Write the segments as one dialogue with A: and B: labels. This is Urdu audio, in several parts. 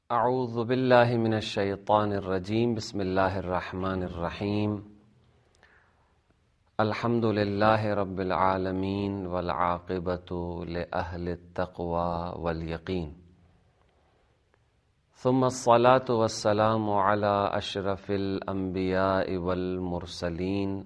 A: اعوذ باللہ من الشیطان الرجیم بسم اللہ الرحمن الرحیم الحمد للہ رب العالمین والعاقبۃ لأہل التقوى والیقین ثم الصلاة والسلام علی اشرف الانبیاء والمرسلین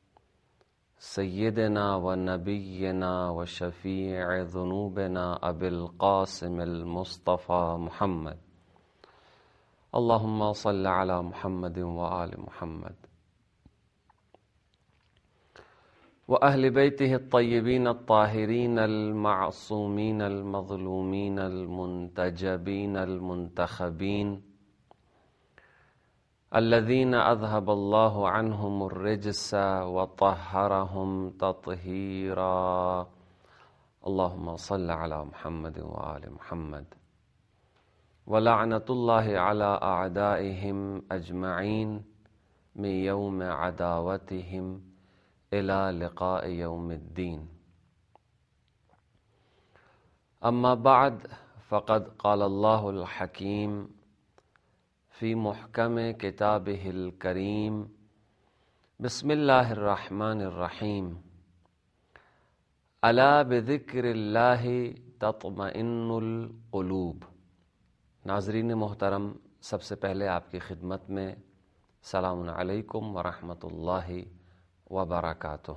A: سیدنا ونبینا وشفیع ذنوبنا ابی القاسم المصطفى محمد اللہم صل علی محمد وآل محمد وأہل بیتہ الطیبین الطاہرین المعصومین المظلومین المنتجبین المنتخبین الذین اذہب اللہ عنہم الرجس وطہرہم تطہیرا اللہم صل علی محمد وآل محمد وَلَعْنَةُ اللَّهِ عَلَىٰ أَعْدَائِهِمْ أَجْمَعِينَ مِنْ يَوْمِ عَدَاوَتِهِمْ إِلَىٰ لِقَاءِ يَوْمِ الدِّينِ أما بعد فقد قال الله الحكيم في محكم كتابه الكريم بسم الله الرحمن الرحيم ألا بذكر الله تطمئن القلوب۔ ناظرین محترم، سب سے پہلے آپ کی خدمت میں السلام علیکم ورحمۃ اللہ وبرکاتہ۔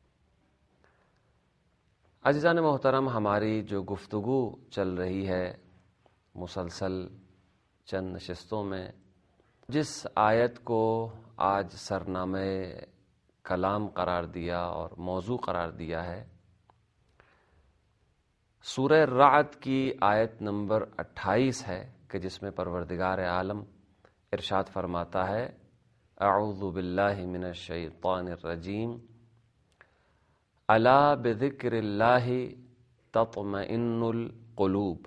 A: عزیزان محترم، ہماری جو گفتگو چل رہی ہے مسلسل چند نشستوں میں، جس آیت کو آج سرنامہ کلام قرار دیا اور موضوع قرار دیا ہے، سورہ رعد کی آیت نمبر 28 ہے کہ جس میں پروردگار عالم ارشاد فرماتا ہے، اعوذ باللہ من الشیطان الرجیم الا بذکر اللہ تطمئن القلوب،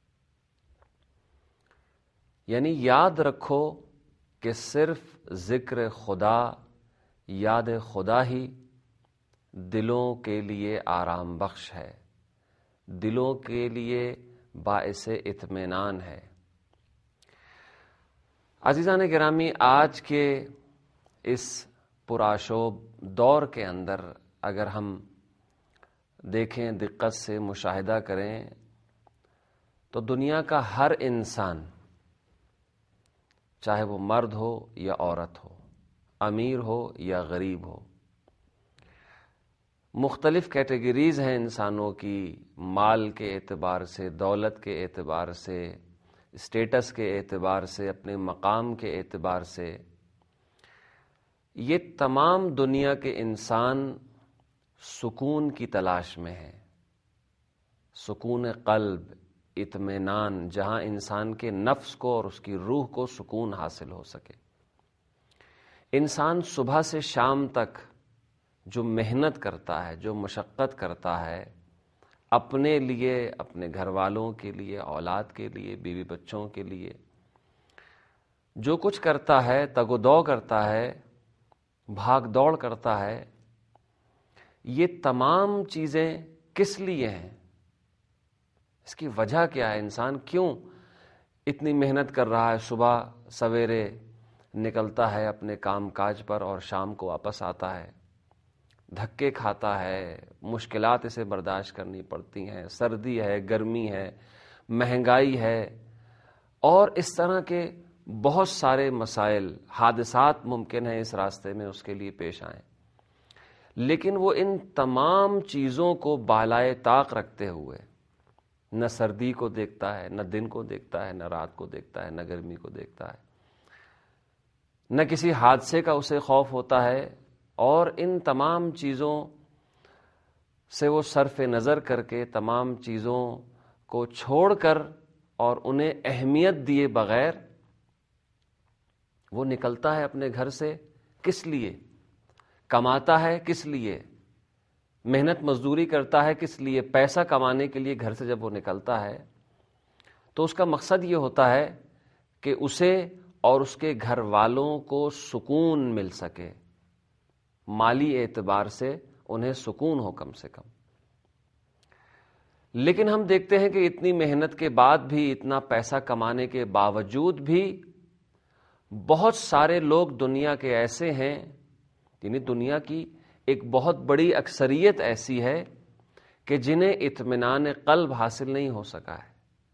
A: یعنی یاد رکھو کہ صرف ذکر خدا، یاد خدا ہی دلوں کے لیے آرام بخش ہے، دلوں کے لیے باعث اطمینان ہے۔ عزیزان گرامی، آج کے اس پرآشوب دور کے اندر اگر ہم دیکھیں، دقت سے مشاہدہ کریں، تو دنیا کا ہر انسان، چاہے وہ مرد ہو یا عورت ہو، امیر ہو یا غریب ہو، مختلف کیٹیگریز ہیں انسانوں کی، مال کے اعتبار سے، دولت کے اعتبار سے، اسٹیٹس کے اعتبار سے، اپنے مقام کے اعتبار سے۔ یہ تمام دنیا کے انسان سکون کی تلاش میں ہیں، سکون قلب، اطمینان، جہاں انسان کے نفس کو اور اس کی روح کو سکون حاصل ہو سکے۔ انسان صبح سے شام تک جو محنت کرتا ہے، جو مشقت کرتا ہے، اپنے لیے، اپنے گھر والوں کے لیے، اولاد کے لیے، بیوی بچوں کے لیے، جو کچھ کرتا ہے، تگ و دو کرتا ہے، بھاگ دوڑ کرتا ہے، یہ تمام چیزیں کس لیے ہیں؟ اس کی وجہ کیا ہے؟ انسان کیوں اتنی محنت کر رہا ہے؟ صبح سویرے نکلتا ہے اپنے کام کاج پر اور شام کو واپس آتا ہے، دھکے کھاتا ہے، مشکلات اسے برداشت کرنی پڑتی ہیں، سردی ہے، گرمی ہے، مہنگائی ہے، اور اس طرح کے بہت سارے مسائل، حادثات ممکن ہیں اس راستے میں اس کے لیے پیش آئیں، لیکن وہ ان تمام چیزوں کو بالائے طاق رکھتے ہوئے نہ سردی کو دیکھتا ہے، نہ دن کو دیکھتا ہے، نہ رات کو دیکھتا ہے، نہ گرمی کو دیکھتا ہے، نہ کسی حادثے کا اسے خوف ہوتا ہے، اور ان تمام چیزوں سے وہ صرف نظر کر کے، تمام چیزوں کو چھوڑ کر اور انہیں اہمیت دیے بغیر وہ نکلتا ہے اپنے گھر سے۔ کس لیے کماتا ہے؟ کس لیے محنت مزدوری کرتا ہے؟ کس لیے پیسہ کمانے کے لیے گھر سے جب وہ نکلتا ہے تو اس کا مقصد یہ ہوتا ہے کہ اسے اور اس کے گھر والوں کو سکون مل سکے، مالی اعتبار سے انہیں سکون ہو کم سے کم۔ لیکن ہم دیکھتے ہیں کہ اتنی محنت کے بعد بھی، اتنا پیسہ کمانے کے باوجود بھی بہت سارے لوگ دنیا کے ایسے ہیں، یعنی دنیا کی ایک بہت بڑی اکثریت ایسی ہے کہ جنہیں اطمینان قلب حاصل نہیں ہو سکا ہے،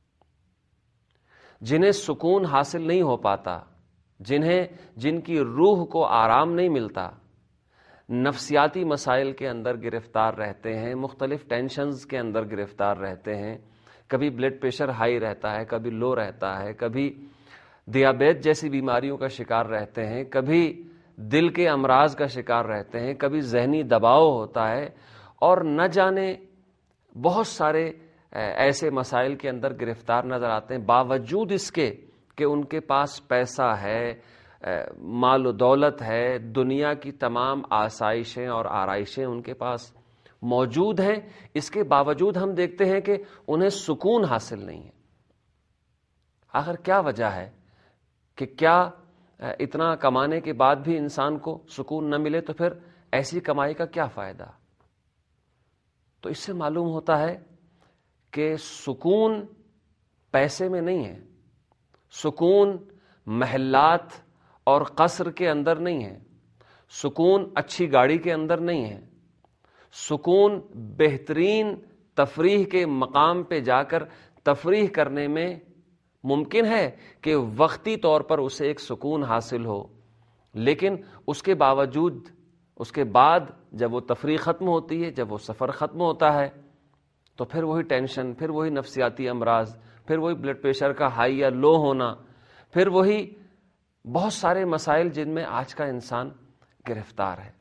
A: جنہیں سکون حاصل نہیں ہو پاتا، جن کی روح کو آرام نہیں ملتا، نفسیاتی مسائل کے اندر گرفتار رہتے ہیں، مختلف ٹینشنز کے اندر گرفتار رہتے ہیں، کبھی بلڈ پریشر ہائی رہتا ہے، کبھی لو رہتا ہے، کبھی دیابیت جیسی بیماریوں کا شکار رہتے ہیں، کبھی دل کے امراض کا شکار رہتے ہیں، کبھی ذہنی دباؤ ہوتا ہے، اور نہ جانے بہت سارے ایسے مسائل کے اندر گرفتار نظر آتے ہیں، باوجود اس کے کہ ان کے پاس پیسہ ہے، مال و دولت ہے، دنیا کی تمام آسائشیں اور آرائشیں ان کے پاس موجود ہیں، اس کے باوجود ہم دیکھتے ہیں کہ انہیں سکون حاصل نہیں ہے۔ آخر کیا وجہ ہے کہ کیا اتنا کمانے کے بعد بھی انسان کو سکون نہ ملے؟ تو پھر ایسی کمائی کا کیا فائدہ؟ تو اس سے معلوم ہوتا ہے کہ سکون پیسے میں نہیں ہے، سکون محلات اور قصر کے اندر نہیں ہے، سکون اچھی گاڑی کے اندر نہیں ہے، سکون بہترین تفریح کے مقام پہ جا کر تفریح کرنے میں ممکن ہے کہ وقتی طور پر اسے ایک سکون حاصل ہو، لیکن اس کے باوجود اس کے بعد جب وہ تفریح ختم ہوتی ہے، جب وہ سفر ختم ہوتا ہے، تو پھر وہی ٹینشن، پھر وہی نفسیاتی امراض، پھر وہی بلڈ پریشر کا ہائی یا لو ہونا، پھر وہی بہت سارے مسائل جن میں آج کا انسان گرفتار ہے۔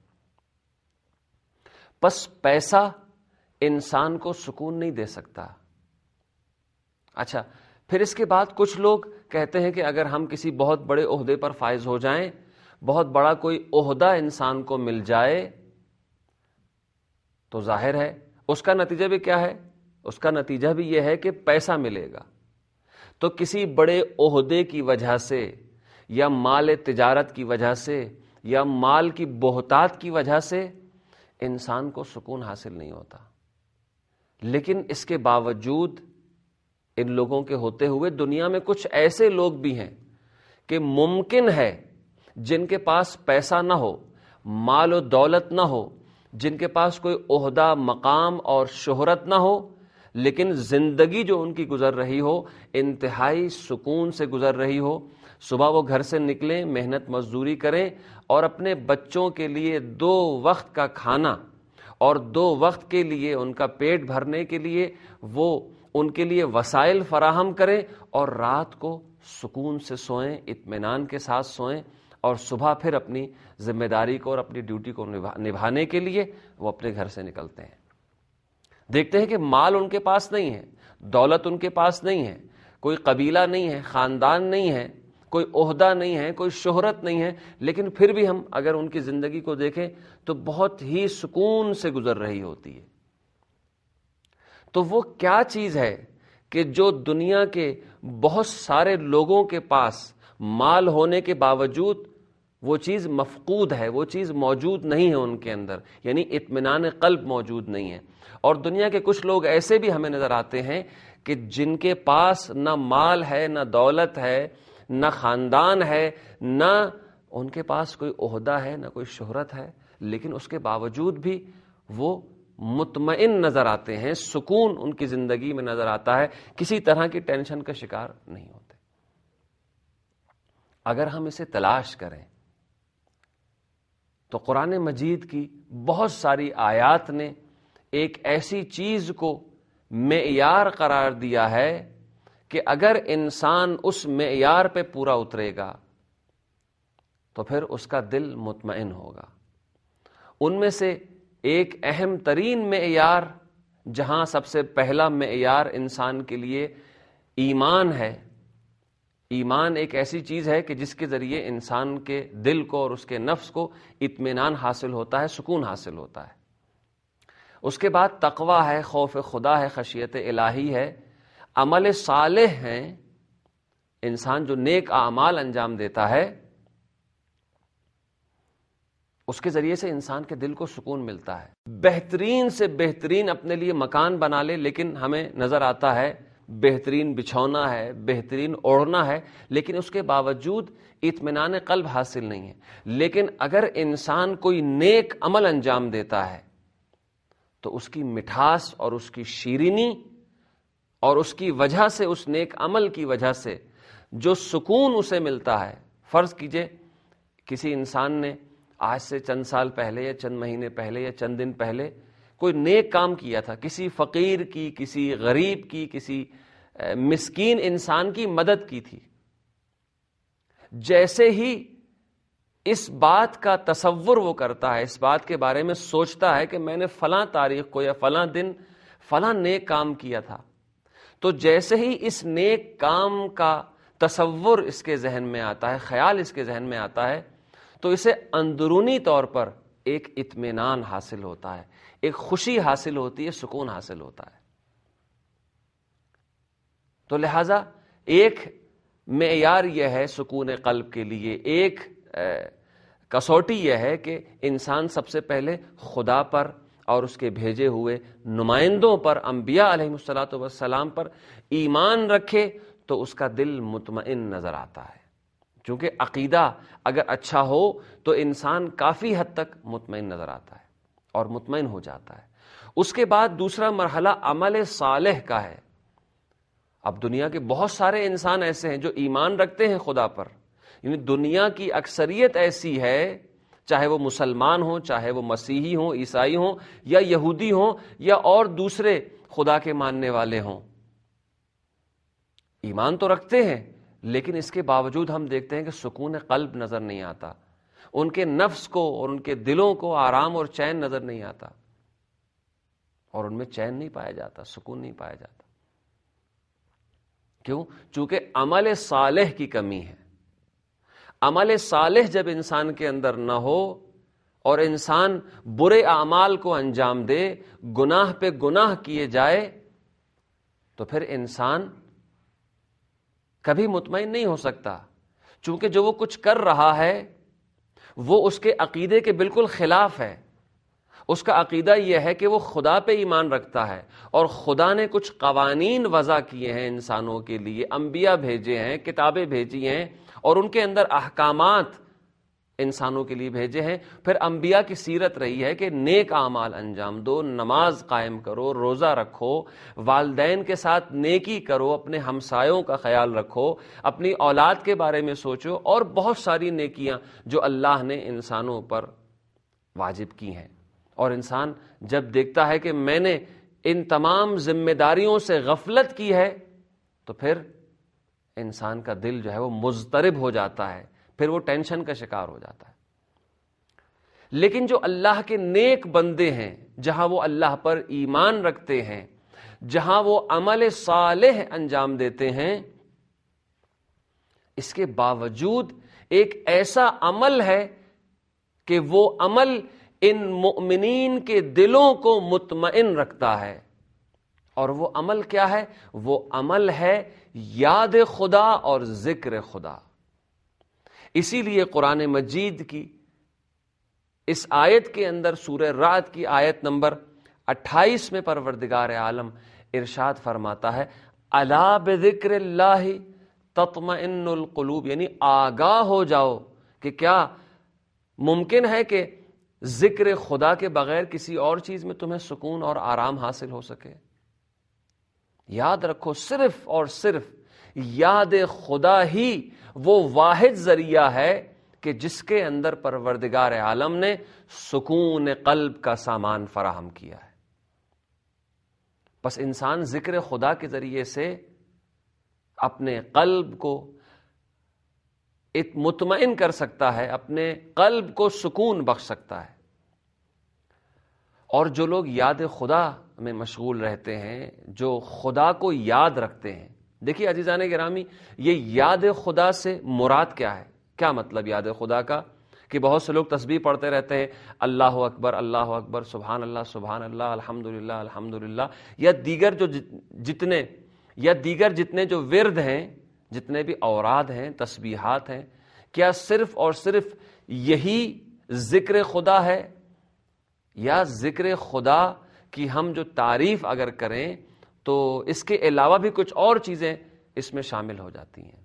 A: بس پیسہ انسان کو سکون نہیں دے سکتا۔ اچھا، پھر اس کے بعد کچھ لوگ کہتے ہیں کہ اگر ہم کسی بہت بڑے عہدے پر فائز ہو جائیں، بہت بڑا کوئی عہدہ انسان کو مل جائے، تو ظاہر ہے اس کا نتیجہ بھی کیا ہے؟ اس کا نتیجہ بھی یہ ہے کہ پیسہ ملے گا۔ تو کسی بڑے عہدے کی وجہ سے یا مال تجارت کی وجہ سے یا مال کی بہتات کی وجہ سے انسان کو سکون حاصل نہیں ہوتا، لیکن اس کے باوجود ان لوگوں کے ہوتے ہوئے دنیا میں کچھ ایسے لوگ بھی ہیں کہ ممکن ہے جن کے پاس پیسہ نہ ہو، مال و دولت نہ ہو، جن کے پاس کوئی عہدہ، مقام اور شہرت نہ ہو، لیکن زندگی جو ان کی گزر رہی ہو انتہائی سکون سے گزر رہی ہو۔ صبح وہ گھر سے نکلیں، محنت مزدوری کریں اور اپنے بچوں کے لیے 2 وقت کا کھانا اور 2 وقت کے لیے ان کا پیٹ بھرنے کے لیے وہ ان کے لیے وسائل فراہم کریں، اور رات کو سکون سے سوئیں، اطمینان کے ساتھ سوئیں، اور صبح پھر اپنی ذمہ داری کو اور اپنی ڈیوٹی کو نبھانے کے لیے وہ اپنے گھر سے نکلتے ہیں۔ دیکھتے ہیں کہ مال ان کے پاس نہیں ہے، دولت ان کے پاس نہیں ہے، کوئی قبیلہ نہیں ہے، خاندان نہیں ہے، کوئی عہدہ نہیں ہے، کوئی شہرت نہیں ہے، لیکن پھر بھی ہم اگر ان کی زندگی کو دیکھیں تو بہت ہی سکون سے گزر رہی ہوتی ہے۔ تو وہ کیا چیز ہے کہ جو دنیا کے بہت سارے لوگوں کے پاس مال ہونے کے باوجود وہ چیز مفقود ہے، وہ چیز موجود نہیں ہے ان کے اندر، یعنی اطمینان قلب موجود نہیں ہے۔ اور دنیا کے کچھ لوگ ایسے بھی ہمیں نظر آتے ہیں کہ جن کے پاس نہ مال ہے، نہ دولت ہے، نہ خاندان ہے، نہ ان کے پاس کوئی عہدہ ہے، نہ کوئی شہرت ہے، لیکن اس کے باوجود بھی وہ مطمئن نظر آتے ہیں، سکون ان کی زندگی میں نظر آتا ہے، کسی طرح کی ٹینشن کا شکار نہیں ہوتے۔ اگر ہم اسے تلاش کریں تو قرآن مجید کی بہت ساری آیات نے ایک ایسی چیز کو معیار قرار دیا ہے کہ اگر انسان اس معیار پہ پورا اترے گا تو پھر اس کا دل مطمئن ہوگا۔ ان میں سے ایک اہم ترین معیار، جہاں سب سے پہلا معیار انسان کے لیے ایمان ہے۔ ایمان ایک ایسی چیز ہے کہ جس کے ذریعے انسان کے دل کو اور اس کے نفس کو اطمینان حاصل ہوتا ہے، سکون حاصل ہوتا ہے۔ اس کے بعد تقوی ہے، خوف خدا ہے، خشیت الہی ہے، عمل صالح ہیں، انسان جو نیک اعمال انجام دیتا ہے اس کے ذریعے سے انسان کے دل کو سکون ملتا ہے۔ بہترین سے بہترین اپنے لیے مکان بنا لے، لیکن ہمیں نظر آتا ہے بہترین بچھونا ہے، بہترین اوڑھنا ہے، لیکن اس کے باوجود اطمینان قلب حاصل نہیں ہے۔ لیکن اگر انسان کوئی نیک عمل انجام دیتا ہے تو اس کی مٹھاس اور اس کی شیرینی اور اس کی وجہ سے، اس نیک عمل کی وجہ سے جو سکون اسے ملتا ہے۔ فرض کیجئے کسی انسان نے آج سے چند سال پہلے یا چند مہینے پہلے یا چند دن پہلے کوئی نیک کام کیا تھا، کسی فقیر کی، کسی غریب کی، کسی مسکین انسان کی مدد کی تھی۔ جیسے ہی اس بات کا تصور وہ کرتا ہے، اس بات کے بارے میں سوچتا ہے کہ میں نے فلاں تاریخ کو یا فلاں دن فلاں نیک کام کیا تھا، تو جیسے ہی اس نیک کام کا تصور اس کے ذہن میں آتا ہے، خیال اس کے ذہن میں آتا ہے، تو اسے اندرونی طور پر ایک اطمینان حاصل ہوتا ہے، ایک خوشی حاصل ہوتی ہے، سکون حاصل ہوتا ہے۔ تو لہذا ایک معیار یہ ہے سکون قلب کے لیے، ایک کسوٹی یہ ہے کہ انسان سب سے پہلے خدا پر اور اس کے بھیجے ہوئے نمائندوں پر، انبیاء علیہ الصلوۃ والسلام پر ایمان رکھے تو اس کا دل مطمئن نظر آتا ہے۔ چونکہ عقیدہ اگر اچھا ہو تو انسان کافی حد تک مطمئن نظر آتا ہے اور مطمئن ہو جاتا ہے۔ اس کے بعد دوسرا مرحلہ عمل صالح کا ہے۔ اب دنیا کے بہت سارے انسان ایسے ہیں جو ایمان رکھتے ہیں خدا پر، یعنی دنیا کی اکثریت ایسی ہے، چاہے وہ مسلمان ہوں، چاہے وہ مسیحی ہوں، عیسائی ہوں، یا یہودی ہوں، یا اور دوسرے خدا کے ماننے والے ہوں، ایمان تو رکھتے ہیں، لیکن اس کے باوجود ہم دیکھتے ہیں کہ سکون قلب نظر نہیں آتا، ان کے نفس کو اور ان کے دلوں کو آرام اور چین نظر نہیں آتا، اور ان میں چین نہیں پایا جاتا، سکون نہیں پایا جاتا۔ کیوں؟ چونکہ عمل صالح کی کمی ہے۔ عمل صالح جب انسان کے اندر نہ ہو اور انسان برے اعمال کو انجام دے، گناہ پہ گناہ کیے جائے، تو پھر انسان کبھی مطمئن نہیں ہو سکتا، چونکہ جو وہ کچھ کر رہا ہے وہ اس کے عقیدے کے بالکل خلاف ہے۔ اس کا عقیدہ یہ ہے کہ وہ خدا پہ ایمان رکھتا ہے، اور خدا نے کچھ قوانین وضع کیے ہیں انسانوں کے لیے، انبیاء بھیجے ہیں، کتابیں بھیجی ہیں، اور ان کے اندر احکامات انسانوں کے لیے بھیجے ہیں۔ پھر انبیاء کی سیرت رہی ہے کہ نیک اعمال انجام دو، نماز قائم کرو، روزہ رکھو، والدین کے ساتھ نیکی کرو، اپنے ہمسایوں کا خیال رکھو، اپنی اولاد کے بارے میں سوچو، اور بہت ساری نیکیاں جو اللہ نے انسانوں پر واجب کی ہیں۔ اور انسان جب دیکھتا ہے کہ میں نے ان تمام ذمہ داریوں سے غفلت کی ہے، تو پھر انسان کا دل جو ہے وہ مضطرب ہو جاتا ہے، پھر وہ ٹینشن کا شکار ہو جاتا ہے۔ لیکن جو اللہ کے نیک بندے ہیں، جہاں وہ اللہ پر ایمان رکھتے ہیں، جہاں وہ عمل صالح انجام دیتے ہیں، اس کے باوجود ایک ایسا عمل ہے کہ وہ عمل ان مؤمنین کے دلوں کو مطمئن رکھتا ہے، اور وہ عمل کیا ہے؟ وہ عمل ہے یاد خدا اور ذکر خدا۔ اسی لیے قرآن مجید کی اس آیت کے اندر، سورہ رعد کی آیت نمبر 28 میں پروردگار عالم ارشاد فرماتا ہے، الا بذکر اللہ تطمئن القلوب، یعنی آگاہ ہو جاؤ کہ کیا ممکن ہے کہ ذکر خدا کے بغیر کسی اور چیز میں تمہیں سکون اور آرام حاصل ہو سکے؟ یاد رکھو، صرف اور صرف یاد خدا ہی وہ واحد ذریعہ ہے کہ جس کے اندر پروردگار عالم نے سکون قلب کا سامان فراہم کیا ہے۔ بس انسان ذکر خدا کے ذریعے سے اپنے قلب کو مطمئن کر سکتا ہے، اپنے قلب کو سکون بخش سکتا ہے۔ اور جو لوگ یاد خدا میں مشغول رہتے ہیں، جو خدا کو یاد رکھتے ہیں، دیکھیے عزیزان گرامی، یہ یاد خدا سے مراد کیا ہے؟ کیا مطلب یاد خدا کا؟ کہ بہت سے لوگ تسبیح پڑھتے رہتے ہیں، اللہ اکبر، سبحان اللہ، الحمدللہ الحمدللہ، یا دیگر جتنے جو ورد ہیں، جتنے بھی اوراد ہیں، تسبیحات ہیں، کیا صرف اور صرف یہی ذکر خدا ہے، یا ذکر خدا کی ہم جو تعریف اگر کریں تو اس کے علاوہ بھی کچھ اور چیزیں اس میں شامل ہو جاتی ہیں.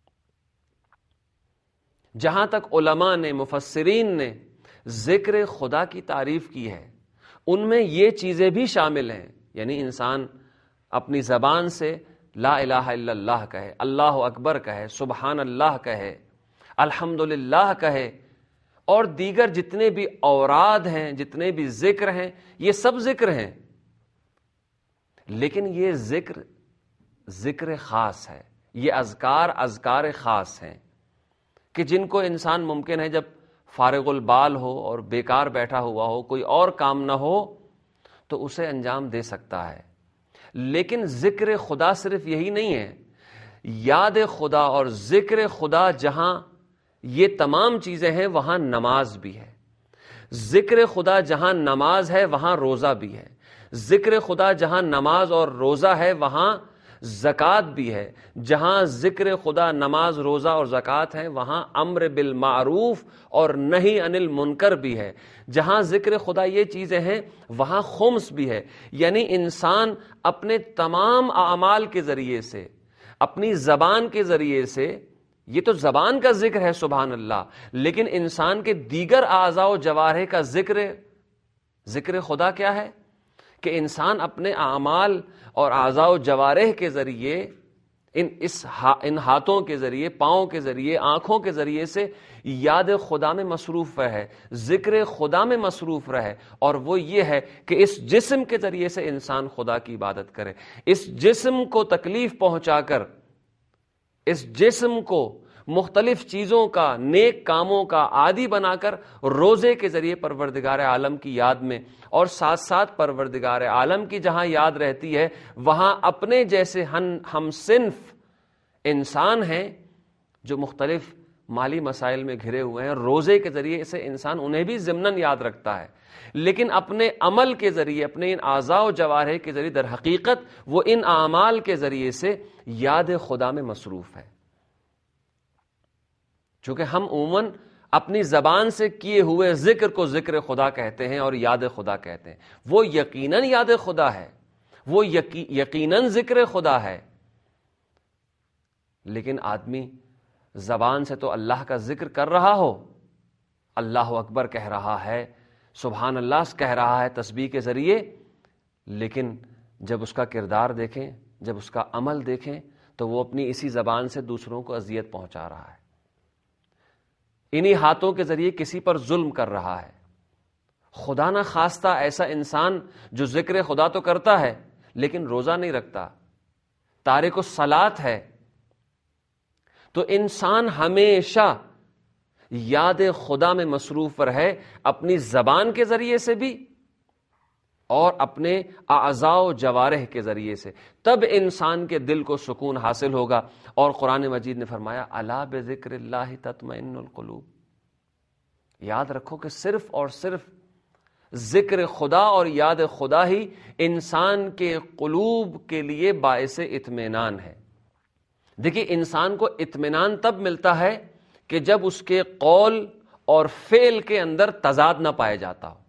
A: جہاں تک علماء نے، مفسرین نے ذکر خدا کی تعریف کی ہے، ان میں یہ چیزیں بھی شامل ہیں. یعنی انسان اپنی زبان سے لا الہ الا اللہ کہے، اللہ اکبر کہے، سبحان اللہ کہے، الحمدللہ کہے، اور دیگر جتنے بھی اوراد ہیں، جتنے بھی ذکر ہیں، یہ سب ذکر ہیں. لیکن یہ ذکر خاص ہے، یہ اذکار خاص ہیں کہ جن کو انسان ممکن ہے جب فارغ البال ہو اور بیکار بیٹھا ہوا ہو، کوئی اور کام نہ ہو، تو اسے انجام دے سکتا ہے. لیکن ذکر خدا صرف یہی نہیں ہے. یاد خدا اور ذکر خدا جہاں یہ تمام چیزیں ہیں، وہاں نماز بھی ہے. ذکر خدا جہاں نماز ہے، وہاں روزہ بھی ہے. ذکر خدا جہاں نماز اور روزہ ہے، وہاں زکوٰۃ بھی ہے. جہاں ذکر خدا نماز، روزہ اور زکوٰۃ ہے، وہاں امر بالمعروف اور نہی عن المنکر بھی ہے. جہاں ذکر خدا یہ چیزیں ہیں، وہاں خمس بھی ہے. یعنی انسان اپنے تمام اعمال کے ذریعے سے، اپنی زبان کے ذریعے سے، یہ تو زبان کا ذکر ہے سبحان اللہ، لیکن انسان کے دیگر اعضاء و جوارح کا ذکر خدا کیا ہے کہ انسان اپنے اعمال اور اعضاء و جوارح کے ذریعے، ان ہاتھوں کے ذریعے، پاؤں کے ذریعے، آنکھوں کے ذریعے سے یاد خدا میں مصروف رہے، ذکر خدا میں مصروف رہے. اور وہ یہ ہے کہ اس جسم کے ذریعے سے انسان خدا کی عبادت کرے، اس جسم کو تکلیف پہنچا کر، اس جسم کو مختلف چیزوں کا، نیک کاموں کا عادی بنا کر روزے کے ذریعے پروردگار عالم کی یاد میں، اور ساتھ ساتھ پروردگار عالم کی جہاں یاد رہتی ہے، وہاں اپنے جیسے ہم صنف انسان ہیں جو مختلف مالی مسائل میں گھرے ہوئے ہیں، روزے کے ذریعے سے انسان انہیں بھی ضمناً یاد رکھتا ہے. لیکن اپنے عمل کے ذریعے، اپنے ان اعضاء و جوارح کے ذریعے، در حقیقت وہ ان اعمال کے ذریعے سے یاد خدا میں مصروف ہے. چونکہ ہم عموماً اپنی زبان سے کیے ہوئے ذکر کو ذکر خدا کہتے ہیں اور یاد خدا کہتے ہیں. وہ یقیناً یاد خدا ہے، وہ یقیناً ذکر خدا ہے. لیکن آدمی زبان سے تو اللہ کا ذکر کر رہا ہو، اللہ اکبر کہہ رہا ہے، سبحان اللہ کہہ رہا ہے تسبیح کے ذریعے، لیکن جب اس کا کردار دیکھیں، جب اس کا عمل دیکھیں، تو وہ اپنی اسی زبان سے دوسروں کو اذیت پہنچا رہا ہے، انہی ہاتھوں کے ذریعے کسی پر ظلم کر رہا ہے. خدا نہ خواستہ ایسا انسان جو ذکر خدا تو کرتا ہے لیکن روزہ نہیں رکھتا، تارک الصلاۃ ہے، تو انسان ہمیشہ یاد خدا میں مصروف رہے، اپنی زبان کے ذریعے سے بھی اور اپنے اعضاء و جوارح کے ذریعے سے. تب انسان کے دل کو سکون حاصل ہوگا. اور قرآن مجید نے فرمایا الا بذکر اللہ تطمئن القلوب. یاد رکھو کہ صرف اور صرف ذکر خدا اور یاد خدا ہی انسان کے قلوب کے لیے باعث اطمینان ہے. دیکھیے انسان کو اطمینان تب ملتا ہے کہ جب اس کے قول اور فعل کے اندر تضاد نہ پایا جاتا ہو.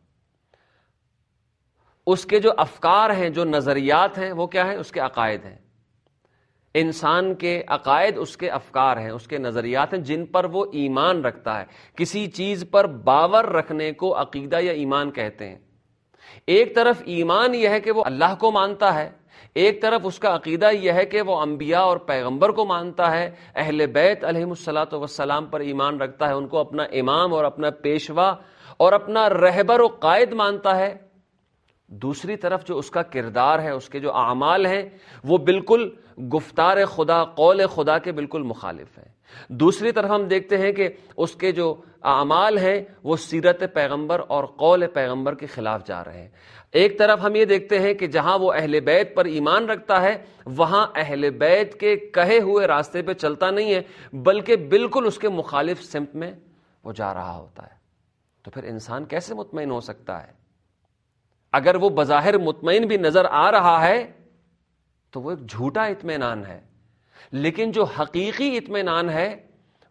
A: اس کے جو افکار ہیں، جو نظریات ہیں، وہ کیا ہیں؟ اس کے عقائد ہیں. انسان کے عقائد اس کے افکار ہیں، اس کے نظریات ہیں جن پر وہ ایمان رکھتا ہے. کسی چیز پر باور رکھنے کو عقیدہ یا ایمان کہتے ہیں. ایک طرف ایمان یہ ہے کہ وہ اللہ کو مانتا ہے، ایک طرف اس کا عقیدہ یہ ہے کہ وہ انبیاء اور پیغمبر کو مانتا ہے، اہل بیت علیہم الصلاۃ والسلام پر ایمان رکھتا ہے، ان کو اپنا امام اور اپنا پیشوا اور اپنا رہبر و قائد مانتا ہے. دوسری طرف جو اس کا کردار ہے، اس کے جو اعمال ہیں، وہ بالکل گفتار خدا، قول خدا کے بالکل مخالف ہیں. دوسری طرف ہم دیکھتے ہیں کہ اس کے جو اعمال ہیں وہ سیرت پیغمبر اور قول پیغمبر کے خلاف جا رہے ہیں. ایک طرف ہم یہ دیکھتے ہیں کہ جہاں وہ اہل بیت پر ایمان رکھتا ہے، وہاں اہل بیت کے کہے ہوئے راستے پہ چلتا نہیں ہے، بلکہ بالکل اس کے مخالف سمت میں وہ جا رہا ہوتا ہے. تو پھر انسان کیسے مطمئن ہو سکتا ہے؟ اگر وہ بظاہر مطمئن بھی نظر آ رہا ہے تو وہ ایک جھوٹا اطمینان ہے. لیکن جو حقیقی اطمینان ہے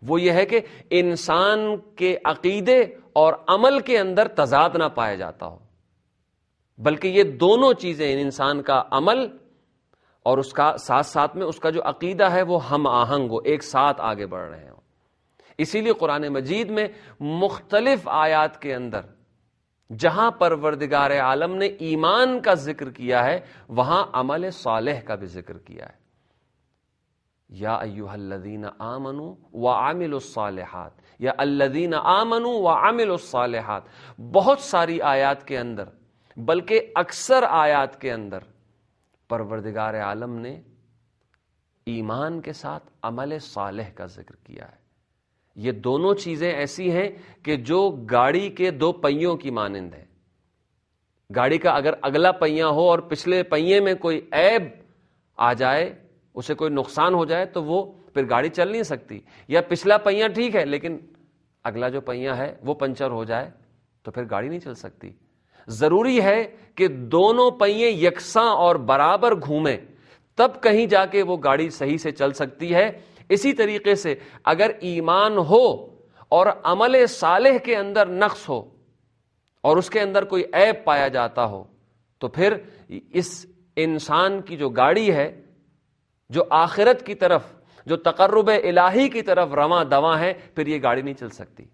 A: وہ یہ ہے کہ انسان کے عقیدے اور عمل کے اندر تضاد نہ پایا جاتا ہو، بلکہ یہ دونوں چیزیں، انسان کا عمل اور اس کا ساتھ ساتھ میں اس کا جو عقیدہ ہے وہ ہم آہنگ ہو، ایک ساتھ آگے بڑھ رہے ہوں۔ اسی لیے قرآن مجید میں مختلف آیات کے اندر جہاں پروردگار عالم نے ایمان کا ذکر کیا ہے وہاں عمل صالح کا بھی ذکر کیا ہے۔ یا ایھا الذین آمنوا وعملوا الصالحات، یا الذین آمنوا وعملوا الصالحات، بہت ساری آیات کے اندر، بلکہ اکثر آیات کے اندر پروردگار عالم نے ایمان کے ساتھ عمل صالح کا ذکر کیا ہے۔ یہ دونوں چیزیں ایسی ہیں کہ جو گاڑی کے دو پہیوں کی مانند ہے۔ گاڑی کا اگر اگلا پہیہ ہو اور پچھلے پہیے میں کوئی عیب آ جائے، اسے کوئی نقصان ہو جائے، تو وہ پھر گاڑی چل نہیں سکتی۔ یا پچھلا پہیہ ٹھیک ہے لیکن اگلا جو پہیہ ہے وہ پنچر ہو جائے تو پھر گاڑی نہیں چل سکتی۔ ضروری ہے کہ دونوں پہیے یکساں اور برابر گھومیں، تب کہیں جا کے وہ گاڑی صحیح سے چل سکتی ہے۔ اسی طریقے سے اگر ایمان ہو اور عمل صالح کے اندر نقص ہو اور اس کے اندر کوئی عیب پایا جاتا ہو تو پھر اس انسان کی جو گاڑی ہے، جو آخرت کی طرف، جو تقرب الہی کی طرف رواں دواں ہے، پھر یہ گاڑی نہیں چل سکتی۔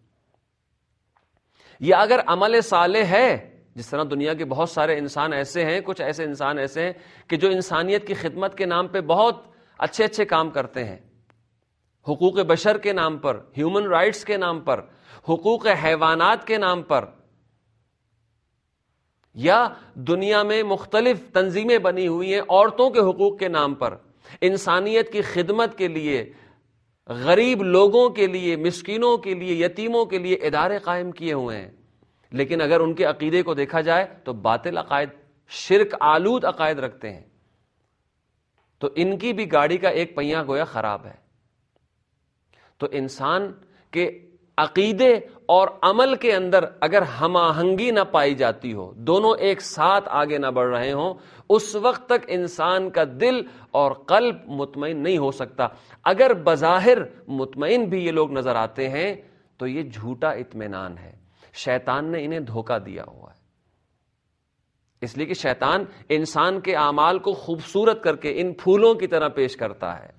A: یا اگر عمل صالح ہے، جس طرح دنیا کے بہت سارے انسان ایسے ہیں، کچھ ایسے انسان ایسے ہیں کہ جو انسانیت کی خدمت کے نام پہ بہت اچھے اچھے کام کرتے ہیں، حقوق بشر کے نام پر، ہیومن رائٹس کے نام پر، حقوق حیوانات کے نام پر، یا دنیا میں مختلف تنظیمیں بنی ہوئی ہیں عورتوں کے حقوق کے نام پر، انسانیت کی خدمت کے لیے، غریب لوگوں کے لیے، مسکینوں کے لیے، یتیموں کے لیے ادارے قائم کیے ہوئے ہیں، لیکن اگر ان کے عقیدے کو دیکھا جائے تو باطل عقائد، شرک آلود عقائد رکھتے ہیں، تو ان کی بھی گاڑی کا ایک پہیہ گویا خراب ہے۔ تو انسان کے عقیدے اور عمل کے اندر اگر ہم آہنگی نہ پائی جاتی ہو، دونوں ایک ساتھ آگے نہ بڑھ رہے ہوں، اس وقت تک انسان کا دل اور قلب مطمئن نہیں ہو سکتا۔ اگر بظاہر مطمئن بھی یہ لوگ نظر آتے ہیں تو یہ جھوٹا اطمینان ہے، شیطان نے انہیں دھوکہ دیا ہوا ہے۔ اس لیے کہ شیطان انسان کے اعمال کو خوبصورت کر کے ان پھولوں کی طرح پیش کرتا ہے،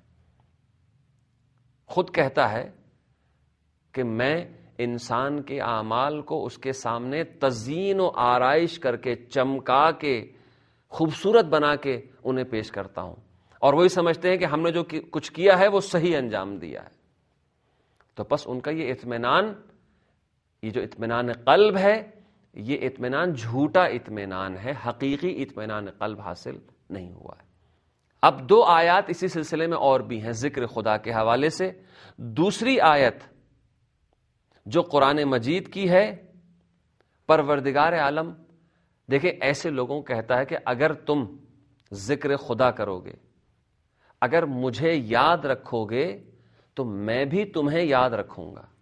A: خود کہتا ہے کہ میں انسان کے اعمال کو اس کے سامنے تزیین و آرائش کر کے، چمکا کے، خوبصورت بنا کے انہیں پیش کرتا ہوں، اور وہی سمجھتے ہیں کہ ہم نے جو کچھ کیا ہے وہ صحیح انجام دیا ہے۔ تو پس ان کا یہ اطمینان، یہ جو اطمینان قلب ہے، یہ اطمینان جھوٹا اطمینان ہے، حقیقی اطمینان قلب حاصل نہیں ہوا ہے۔ اب دو آیات اسی سلسلے میں اور بھی ہیں ذکر خدا کے حوالے سے۔ دوسری آیت جو قرآن مجید کی ہے، پروردگار عالم دیکھیں ایسے لوگوں کو کہتا ہے کہ اگر تم ذکر خدا کرو گے، اگر مجھے یاد رکھو گے تو میں بھی تمہیں یاد رکھوں گا۔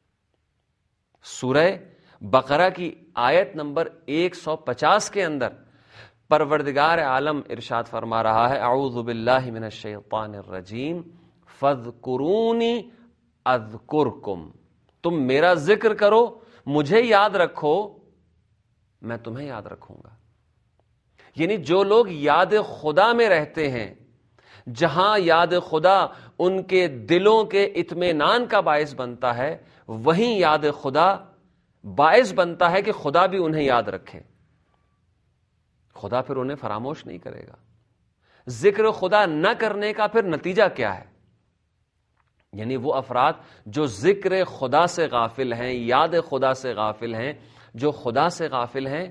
A: سورہ بقرہ کی آیت نمبر 150 کے اندر پروردگار عالم ارشاد فرما رہا ہے، اعوذ باللہ من الشیطان الرجیم فاذکرونی اذکرکم، تم میرا ذکر کرو، مجھے یاد رکھو، میں تمہیں یاد رکھوں گا۔ یعنی جو لوگ یاد خدا میں رہتے ہیں، جہاں یاد خدا ان کے دلوں کے اطمینان کا باعث بنتا ہے، وہیں یاد خدا باعث بنتا ہے کہ خدا بھی انہیں یاد رکھے، خدا پھر انہیں فراموش نہیں کرے گا۔ ذکر خدا نہ کرنے کا پھر نتیجہ کیا ہے؟ یعنی وہ افراد جو ذکر خدا سے غافل ہیں، یاد خدا سے غافل ہیں، جو خدا سے غافل ہیں،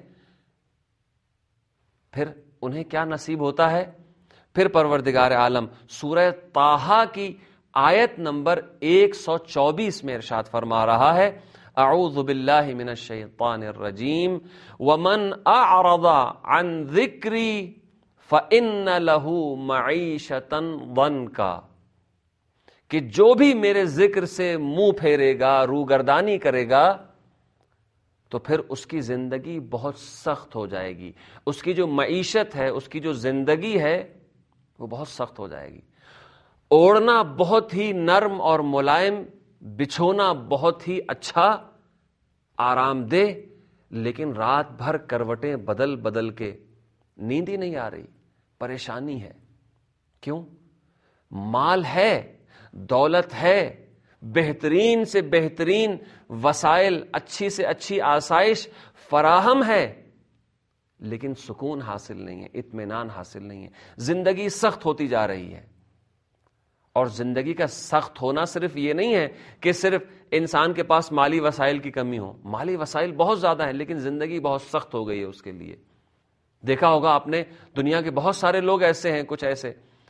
A: پھر انہیں کیا نصیب ہوتا ہے؟ پھر پروردگار عالم سورہ طٰہٰ کی آیت نمبر 124 میں ارشاد فرما رہا ہے، اعوذ باللہ من الشیطان الرجیم ومن اعرض عن ذکری فإن له معیشۃ ضنکا، کہ جو بھی میرے ذکر سے منہ پھیرے گا، روگردانی کرے گا، تو پھر اس کی زندگی بہت سخت ہو جائے گی، اس کی جو معیشت ہے، اس کی جو زندگی ہے وہ بہت سخت ہو جائے گی۔ اوڑھنا بہت ہی نرم اور ملائم بچھونا بہت ہی اچھا، آرام دہ، لیکن رات بھر کروٹیں بدل بدل کے نیند ہی نہیں آ رہی، پریشانی ہے۔ کیوں؟ مال ہے، دولت ہے، بہترین سے بہترین وسائل، اچھی سے اچھی آسائش فراہم ہے، لیکن سکون حاصل نہیں ہے، اطمینان حاصل نہیں ہے، زندگی سخت ہوتی جا رہی ہے۔ اور زندگی کا سخت ہونا صرف یہ نہیں ہے کہ صرف انسان کے پاس مالی وسائل کی کمی ہو، مالی وسائل بہت زیادہ ہیں، لیکن زندگی بہت سخت ہو گئی ہے اس کے لیے۔ دیکھا ہوگا آپ نے، دنیا کے بہت سارے لوگ ایسے ہیں، کچھ ایسے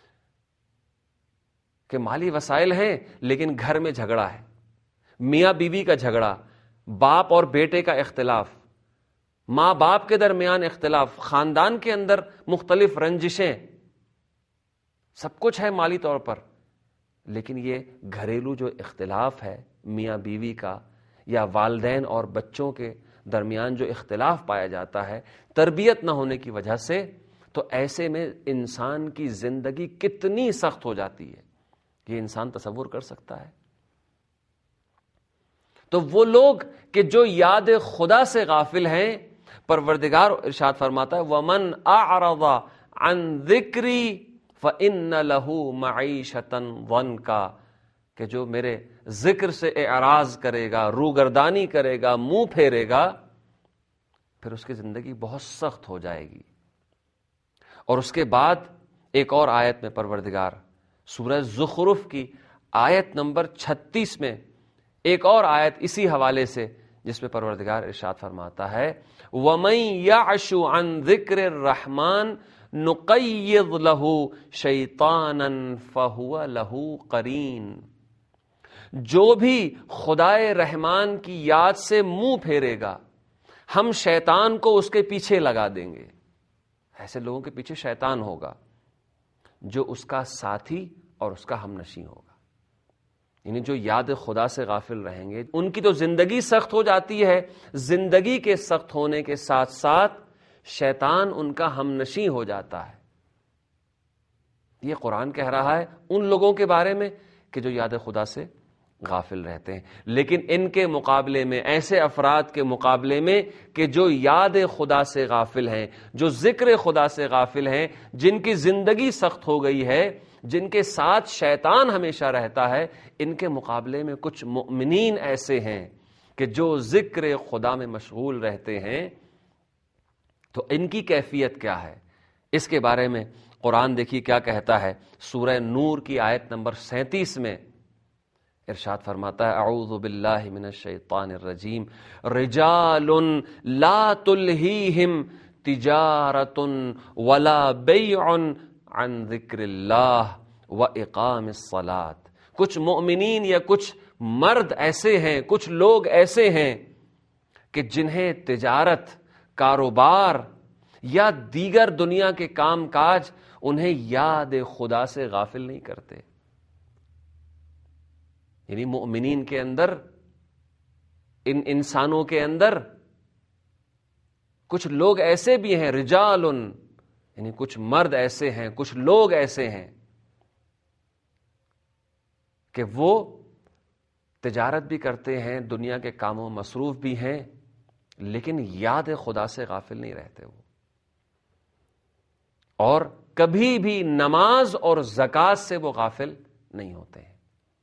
A: کہ مالی وسائل ہیں لیکن گھر میں جھگڑا ہے، میاں بیوی کا جھگڑا، باپ اور بیٹے کا اختلاف، ماں باپ کے درمیان اختلاف، خاندان کے اندر مختلف رنجشیں، سب کچھ ہے مالی طور پر، لیکن یہ گھریلو جو اختلاف ہے میاں بیوی کا، یا والدین اور بچوں کے درمیان جو اختلاف پایا جاتا ہے تربیت نہ ہونے کی وجہ سے، تو ایسے میں انسان کی زندگی کتنی سخت ہو جاتی ہے، یہ انسان تصور کر سکتا ہے؟ تو وہ لوگ کہ جو یاد خدا سے غافل ہیں، پروردگار ارشاد فرماتا ہے وَمَنْ أَعْرَضَ عَنْ ذِكْرِي فَإِنَّ لَهُ مَعِيشَةً ضَنْكَا، کہ جو میرے ذکر سے اعراض کرے گا، روگردانی کرے گا، منہ پھیرے گا، پھر اس کی زندگی بہت سخت ہو جائے گی۔ اور اس کے بعد ایک اور آیت میں پروردگار سورہ زخرف کی آیت نمبر 36 میں ایک اور آیت اسی حوالے سے، جس میں پروردگار ارشاد فرماتا ہے وَمَن يَعْشُ عَن ذِكْرِ الرَّحْمَنِ نُقَيِّضْ لَهُ شَيْطَانًا فَهُوَ لَهُ قَرِينٌ، جو بھی خدائے رحمان کی یاد سے منہ پھیرے گا، ہم شیطان کو اس کے پیچھے لگا دیں گے۔ ایسے لوگوں کے پیچھے شیطان ہوگا جو اس کا ساتھی اور اس کا ہم نشیں ہوگا، یعنی جو یاد خدا سے غافل رہیں گے ان کی تو زندگی سخت ہو جاتی ہے، زندگی کے سخت ہونے کے ساتھ ساتھ شیطان ان کا ہم نشیں ہو جاتا ہے۔ یہ قرآن کہہ رہا ہے ان لوگوں کے بارے میں کہ جو یاد خدا سے غافل رہتے ہیں، لیکن ان کے مقابلے میں، ایسے افراد کے مقابلے میں کہ جو یاد خدا سے غافل ہیں، جو ذکر خدا سے غافل ہیں، جن کی زندگی سخت ہو گئی ہے، جن کے ساتھ شیطان ہمیشہ رہتا ہے، ان کے مقابلے میں کچھ مؤمنین ایسے ہیں کہ جو ذکر خدا میں مشغول رہتے ہیں۔ تو ان کی کیفیت کیا ہے، اس کے بارے میں قرآن دیکھیے کیا کہتا ہے۔ سورہ نور کی آیت نمبر 37 میں ارشاد فرماتا ہے اعوذ باللہ من الشیطان الرجیم رجال لا تلہیہم تجارت ولا بیع عن ذکر اللہ واقام الصلاۃ، کچھ مؤمنین یا کچھ مرد ایسے ہیں، کچھ لوگ ایسے ہیں کہ جنہیں تجارت، کاروبار یا دیگر دنیا کے کام کاج انہیں یاد خدا سے غافل نہیں کرتے۔ یعنی مؤمنین کے اندر، ان انسانوں کے اندر کچھ لوگ ایسے بھی ہیں، رجال، یعنی کچھ مرد ایسے ہیں، کچھ لوگ ایسے ہیں کہ وہ تجارت بھی کرتے ہیں، دنیا کے کاموں مصروف بھی ہیں، لیکن یاد خدا سے غافل نہیں رہتے وہ، اور کبھی بھی نماز اور زکوٰۃ سے وہ غافل نہیں ہوتے ہیں۔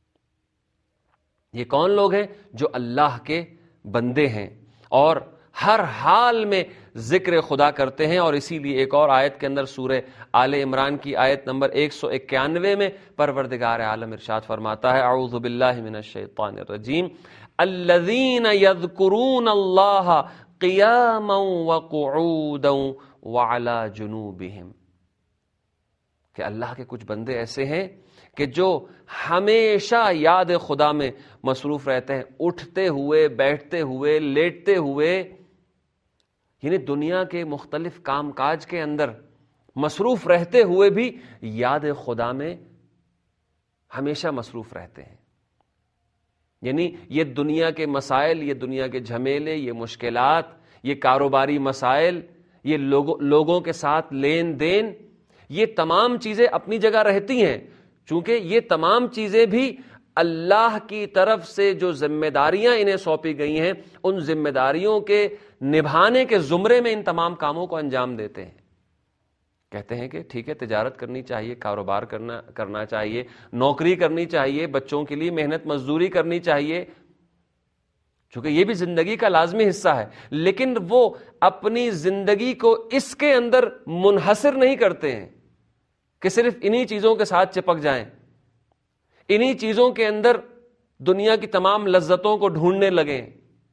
A: یہ کون لوگ ہیں؟ جو اللہ کے بندے ہیں اور ہر حال میں ذکر خدا کرتے ہیں۔ اور اسی لیے ایک اور آیت کے اندر سورہ آل عمران کی آیت نمبر 191 میں پروردگار عالم ارشاد فرماتا ہے اعوذ باللہ من الشیطان الرجیم الذین یذکرون اللہ قیاما وقعودا وعلی جنوبہم، کہ اللہ کے کچھ بندے ایسے ہیں کہ جو ہمیشہ یاد خدا میں مصروف رہتے ہیں، اٹھتے ہوئے، بیٹھتے ہوئے، لیٹتے ہوئے، یعنی دنیا کے مختلف کام کاج کے اندر مصروف رہتے ہوئے بھی یاد خدا میں ہمیشہ مصروف رہتے ہیں۔ یعنی یہ دنیا کے مسائل، یہ دنیا کے جھمیلے، یہ مشکلات، یہ کاروباری مسائل، یہ لوگوں کے ساتھ لین دین، یہ تمام چیزیں اپنی جگہ رہتی ہیں، چونکہ یہ تمام چیزیں بھی اللہ کی طرف سے جو ذمہ داریاں انہیں سونپی گئی ہیں ان ذمہ داریوں کے نبھانے کے زمرے میں ان تمام کاموں کو انجام دیتے ہیں. کہتے ہیں کہ ٹھیک ہے، تجارت کرنی چاہیے، کاروبار کرنا چاہیے، نوکری کرنی چاہیے، بچوں کے لیے محنت مزدوری کرنی چاہیے، چونکہ یہ بھی زندگی کا لازمی حصہ ہے. لیکن وہ اپنی زندگی کو اس کے اندر منحصر نہیں کرتے ہیں کہ صرف انہی چیزوں کے ساتھ چپک جائیں، انہی چیزوں کے اندر دنیا کی تمام لذتوں کو ڈھونڈنے لگیں.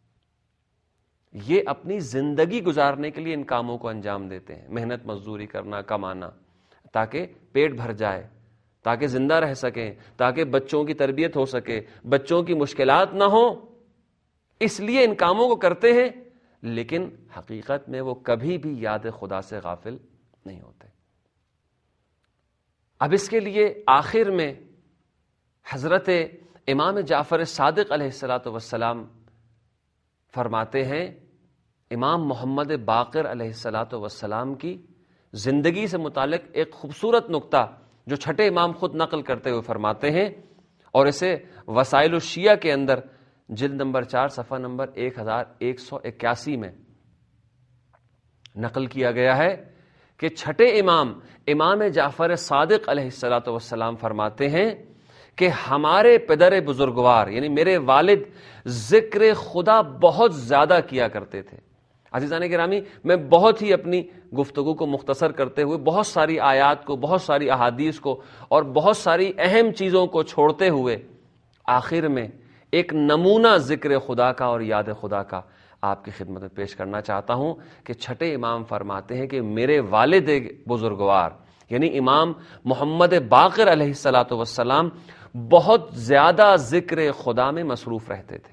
A: یہ اپنی زندگی گزارنے کے لیے ان کاموں کو انجام دیتے ہیں، محنت مزدوری کرنا، کمانا، تاکہ پیٹ بھر جائے، تاکہ زندہ رہ سکیں، تاکہ بچوں کی تربیت ہو سکے، بچوں کی مشکلات نہ ہوں. اس لیے ان کاموں کو کرتے ہیں، لیکن حقیقت میں وہ کبھی بھی یاد خدا سے غافل نہیں ہوتے. اب اس کے لیے آخر میں حضرت امام جعفر صادق علیہ الصلاۃ والسلام فرماتے ہیں، امام محمد باقر علیہ الصلاۃ والسلام کی زندگی سے متعلق ایک خوبصورت نقطہ جو چھٹے امام خود نقل کرتے ہوئے فرماتے ہیں، اور اسے وسائل الشیعہ کے اندر جلد نمبر 4 صفحہ نمبر 1181 میں نقل کیا گیا ہے کہ چھٹے امام جعفر صادق علیہ الصلاۃ والسلام فرماتے ہیں کہ ہمارے پدر بزرگوار یعنی میرے والد ذکر خدا بہت زیادہ کیا کرتے تھے. عزیزان گرامی، میں بہت ہی اپنی گفتگو کو مختصر کرتے ہوئے بہت ساری آیات کو، بہت ساری احادیث کو اور بہت ساری اہم چیزوں کو چھوڑتے ہوئے آخر میں ایک نمونہ ذکر خدا کا اور یاد خدا کا آپ کی خدمت میں پیش کرنا چاہتا ہوں کہ چھٹے امام فرماتے ہیں کہ میرے والد بزرگوار یعنی امام محمد باقر علیہ الصلاۃ والسلام بہت زیادہ ذکر خدا میں مصروف رہتے تھے.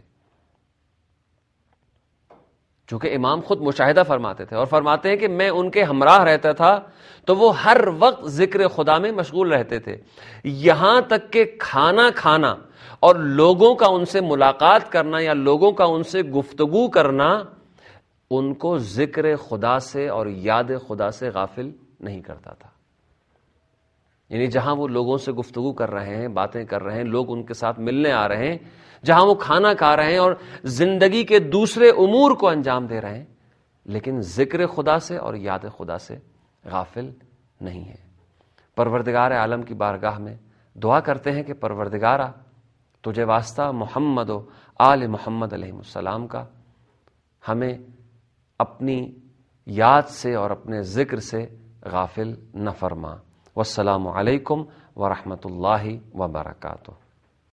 A: چونکہ امام خود مشاہدہ فرماتے تھے اور فرماتے ہیں کہ میں ان کے ہمراہ رہتا تھا تو وہ ہر وقت ذکر خدا میں مشغول رہتے تھے، یہاں تک کہ کھانا کھانا اور لوگوں کا ان سے ملاقات کرنا یا لوگوں کا ان سے گفتگو کرنا ان کو ذکر خدا سے اور یاد خدا سے غافل نہیں کرتا تھا. یعنی جہاں وہ لوگوں سے گفتگو کر رہے ہیں، باتیں کر رہے ہیں، لوگ ان کے ساتھ ملنے آ رہے ہیں، جہاں وہ کھانا کھا رہے ہیں اور زندگی کے دوسرے امور کو انجام دے رہے ہیں، لیکن ذکر خدا سے اور یاد خدا سے غافل نہیں ہے. پروردگار عالم کی بارگاہ میں دعا کرتے ہیں کہ پروردگارا تجھے واسطہ محمد و آل محمد علیہ السلام کا ہمیں اپنی یاد سے اور اپنے ذکر سے غافل نہ فرما. والسلام علیکم ورحمۃ اللہ وبرکاتہ.